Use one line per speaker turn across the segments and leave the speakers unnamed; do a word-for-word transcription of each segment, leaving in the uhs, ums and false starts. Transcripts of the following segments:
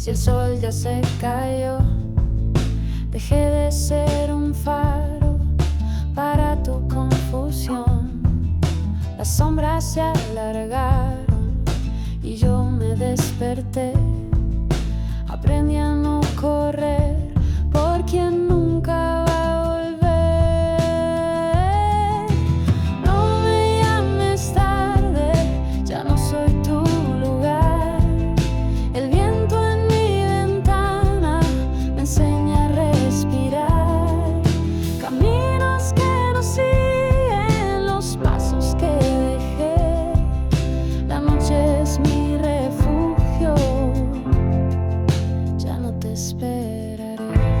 Si el sol ya se cayó, dejé de ser un faro para tu confusión. Las sombras se alargaron y yo me desperté. Aprendí a no correr por quien nunca va a volver. No me llames tarde, ya no soy tu lugar. El viento en mi ventana me enseña a respirar. Caminos que no siguen los pasos que dejé. La noche es mi refugio, ya no te esperaré.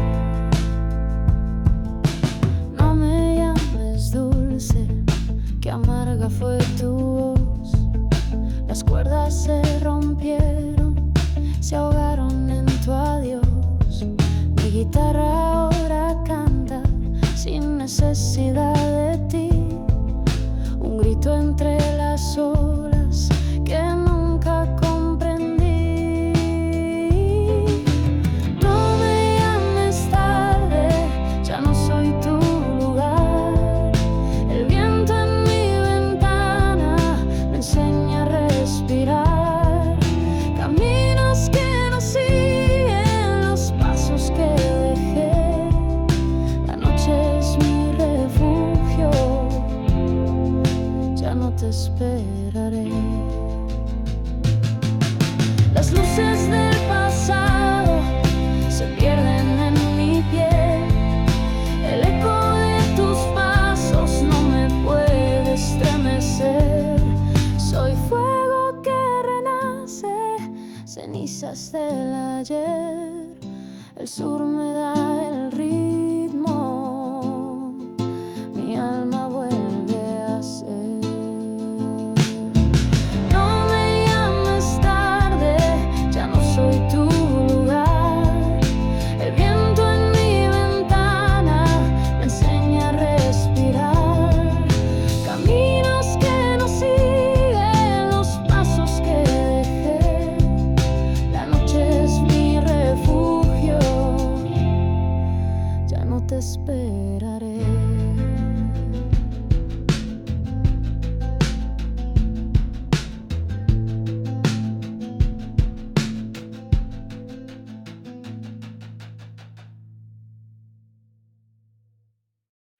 No me llames dulce, que amarga fue tu voz. Las cuerdas se rompieron, se ahogaron en tu adiós. Mi guitarra ahora canta sin necesidad de ti. Un grito entre las olas que nunca comprendí. No me llames tarde, ya no soy tu lugar. El viento en mi ventana me enseña a respirar. Caminos que no siguen los pasos que dejé. La noche es mi refugio, ya no te esperaré. Las luces del pasado se pierden en mi piel. El eco de tus pasos no me puede estremecer. Soy fuego que renace, cenizas del ayer. El sur me